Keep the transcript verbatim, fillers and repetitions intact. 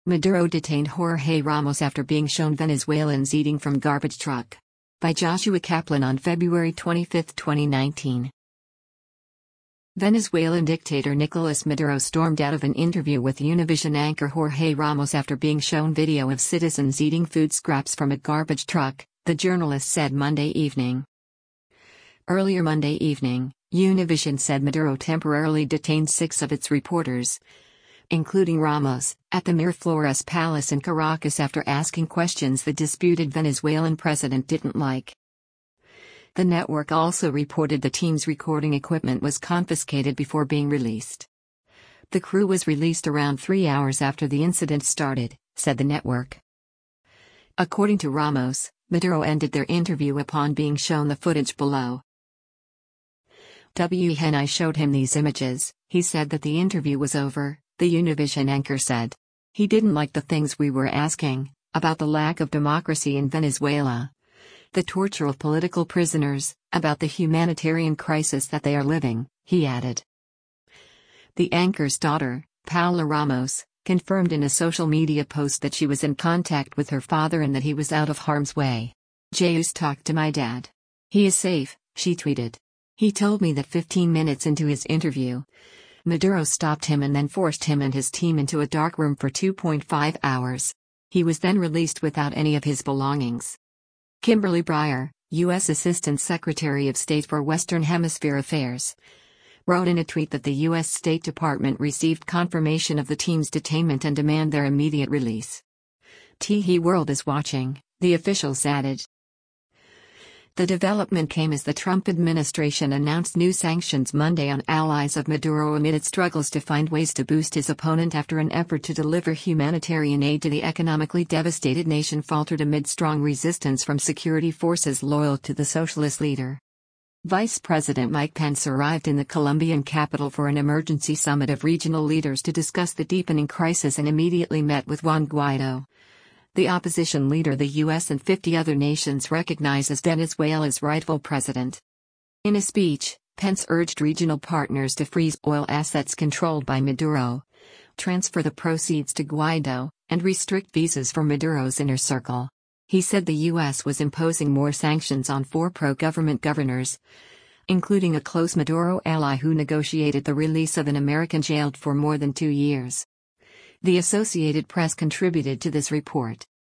Maduro detained Jorge Ramos after being shown Venezuelans eating from garbage truck. By Joshua Kaplan on February twenty-fifth, twenty nineteen. Venezuelan dictator Nicolas Maduro stormed out of an interview with Univision anchor Jorge Ramos after being shown video of citizens eating food scraps from a garbage truck, the journalist said Monday evening. Earlier Monday evening, Univision said Maduro temporarily detained six of its reporters, including Ramos, at the Miraflores Palace in Caracas after asking questions the disputed Venezuelan president didn't like. The network also reported the team's recording equipment was confiscated before being released. The crew was released around three hours after the incident started, said the network. According to Ramos, Maduro ended their interview upon being shown the footage below. W. Hen I showed him these images, he said that the interview was over, the Univision anchor said. He didn't like the things we were asking, about the lack of democracy in Venezuela, the torture of political prisoners, about the humanitarian crisis that they are living, he added. The anchor's daughter, Paula Ramos, confirmed in a social media post that she was in contact with her father and that he was out of harm's way. Jayus talked to my dad. He is safe, she tweeted. He told me that fifteen minutes into his interview, Maduro stopped him and then forced him and his team into a dark room for two point five hours. He was then released without any of his belongings. Kimberly Breyer, U S Assistant Secretary of State for Western Hemisphere Affairs, wrote in a tweet that the U S State Department received confirmation of the team's detainment and demand their immediate release. T H World is watching, the officials added. The development came as the Trump administration announced new sanctions Monday on allies of Maduro amid its struggles to find ways to boost his opponent after an effort to deliver humanitarian aid to the economically devastated nation faltered amid strong resistance from security forces loyal to the socialist leader. Vice President Mike Pence arrived in the Colombian capital for an emergency summit of regional leaders to discuss the deepening crisis and immediately met with Juan Guaido, the opposition leader the U S and fifty other nations recognize as Venezuela's rightful president. In a speech, Pence urged regional partners to freeze oil assets controlled by Maduro, transfer the proceeds to Guaido, and restrict visas for Maduro's inner circle. He said the U S was imposing more sanctions on four pro-government governors, including a close Maduro ally who negotiated the release of an American jailed for more than two years. The Associated Press contributed to this report.